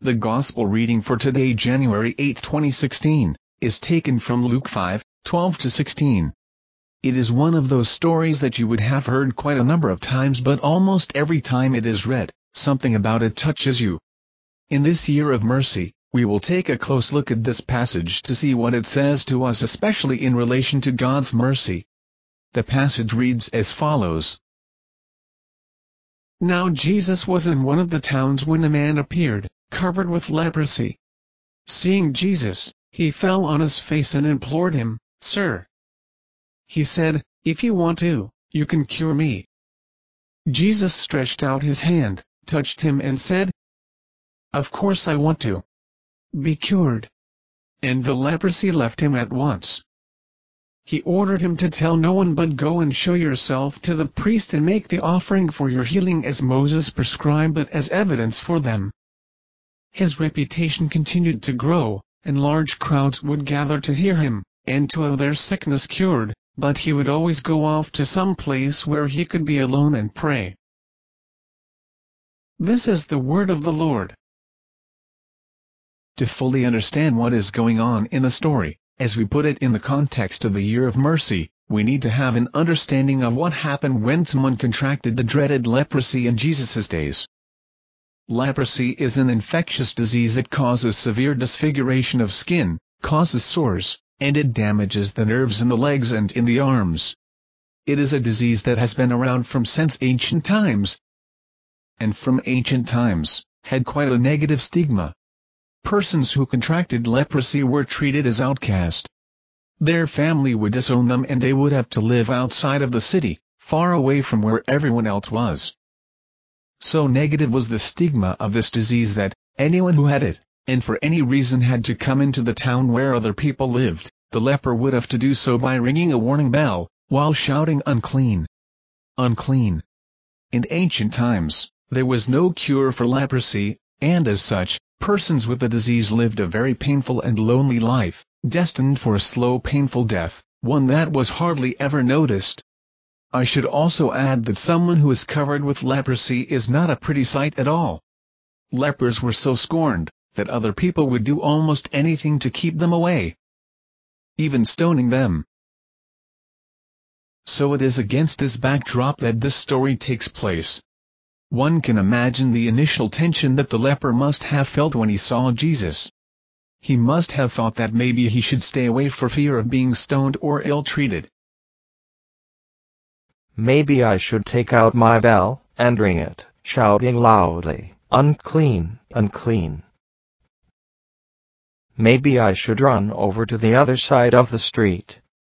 The Gospel reading for today, January 8, 2016, is taken from Luke 5:12-16. It is one of those stories that you would have heard quite a number of times, but almost every time it is read, something about it touches you. In this year of mercy, we will take a close look at this passage to see what it says to us, especially in relation to God's mercy. The passage reads as follows. Now Jesus was in one of the towns when a man appeared, covered with leprosy. Seeing Jesus, he fell on his face and implored him, "Sir," he said, "if you want to, you can cure me." Jesus stretched out his hand, touched him and said, "Of course I want to. Be cured." And the leprosy left him at once. He ordered him to tell no one, but go and show yourself to the priest and make the offering for your healing as Moses prescribed it as evidence for them. His reputation continued to grow, and large crowds would gather to hear him, and to have their sickness cured, but he would always go off to some place where he could be alone and pray. This is the word of the Lord. To fully understand what is going on in the story, as we put it in the context of the year of mercy, we need to have an understanding of what happened when someone contracted the dreaded leprosy in Jesus' days. Leprosy is an infectious disease that causes severe disfiguration of skin, causes sores, and it damages the nerves in the legs and in the arms. It is a disease that has been around since ancient times, and from ancient times, had quite a negative stigma. Persons who contracted leprosy were treated as outcast. Their family would disown them and they would have to live outside of the city, far away from where everyone else was. So negative was the stigma of this disease that anyone who had it, and for any reason had to come into the town where other people lived, the leper would have to do so by ringing a warning bell, while shouting, "Unclean! Unclean!" In ancient times, there was no cure for leprosy, and as such, persons with the disease lived a very painful and lonely life, destined for a slow painful death, one that was hardly ever noticed. I should also add that someone who is covered with leprosy is not a pretty sight at all. Lepers were so scorned, that other people would do almost anything to keep them away, even stoning them. So it is against this backdrop that this story takes place. One can imagine the initial tension that the leper must have felt when he saw Jesus. He must have thought that maybe he should stay away for fear of being stoned or ill-treated. Maybe I should take out my bell and ring it, shouting loudly, "Unclean, unclean." Maybe I should run over to the other side of the street.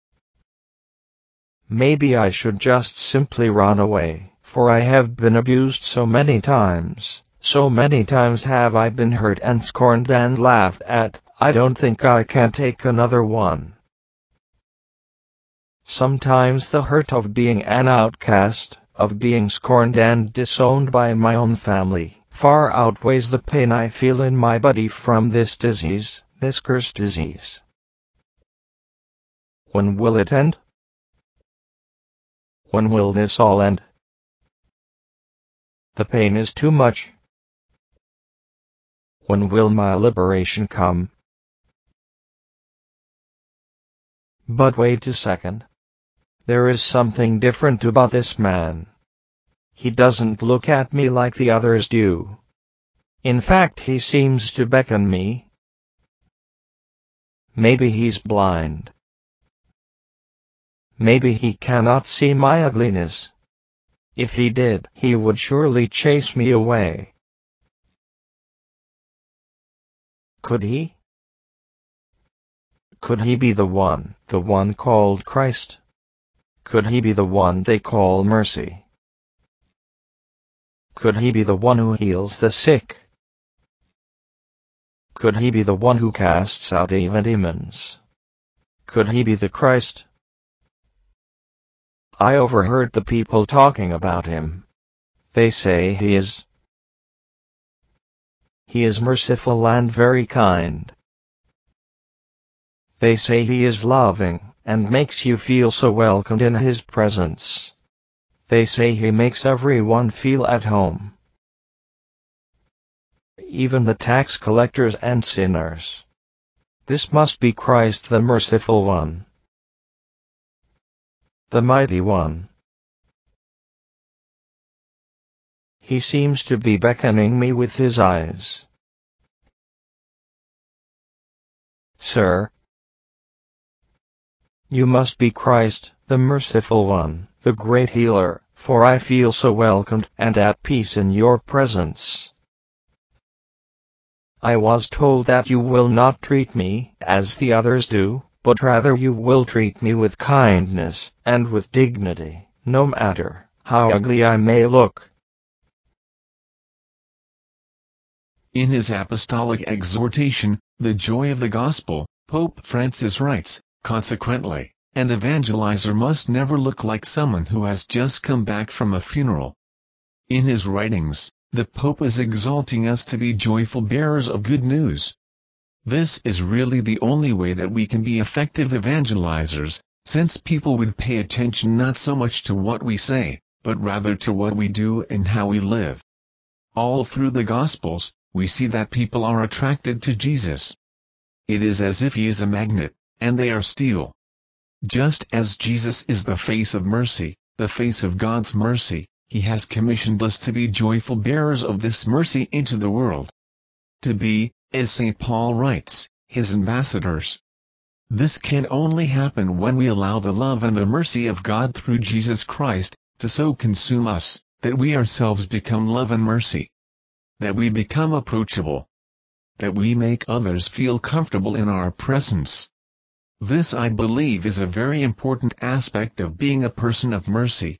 Maybe I should just simply run away, for I have been abused so many times have I been hurt and scorned and laughed at, I don't think I can take another one. Sometimes the hurt of being an outcast, of being scorned and disowned by my own family, far outweighs the pain I feel in my body from this disease, this cursed disease. When will it end? When will this all end? The pain is too much. When will my liberation come? But wait a second. There is something different about this man. He doesn't look at me like the others do. In fact, he seems to beckon me. Maybe he's blind. Maybe he cannot see my ugliness. If he did, he would surely chase me away. Could he? Could he be the one called Christ? Could he be the one they call mercy? Could he be the one who heals the sick? Could he be the one who casts out evil demons? Could he be the Christ? I overheard the people talking about him. They say he is merciful and very kind. They say he is loving, and makes you feel so welcomed in his presence. They say he makes everyone feel at home. even the tax collectors and sinners. This must be Christ, the merciful one, the mighty one. He seems to be beckoning me with his eyes. Sir, you must be Christ, the merciful one, the great healer, for I feel so welcomed and at peace in your presence. I was told that you will not treat me as the others do, but rather you will treat me with kindness and with dignity, no matter how ugly I may look. In his apostolic exhortation, The Joy of the Gospel, Pope Francis writes, consequently, an evangelizer must never look like someone who has just come back from a funeral. In his writings, the Pope is exalting us to be joyful bearers of good news. This is really the only way that we can be effective evangelizers, since people would pay attention not so much to what we say, but rather to what we do and how we live. All through the Gospels, we see that people are attracted to Jesus. It is as if he is a magnet, and they are steel. Just as Jesus is the face of mercy, the face of God's mercy, he has commissioned us to be joyful bearers of this mercy into the world. To be, as St. Paul writes, his ambassadors. This can only happen when we allow the love and the mercy of God through Jesus Christ to so consume us, that we ourselves become love and mercy. That we become approachable. That we make others feel comfortable in our presence. This, I believe, is a very important aspect of being a person of mercy.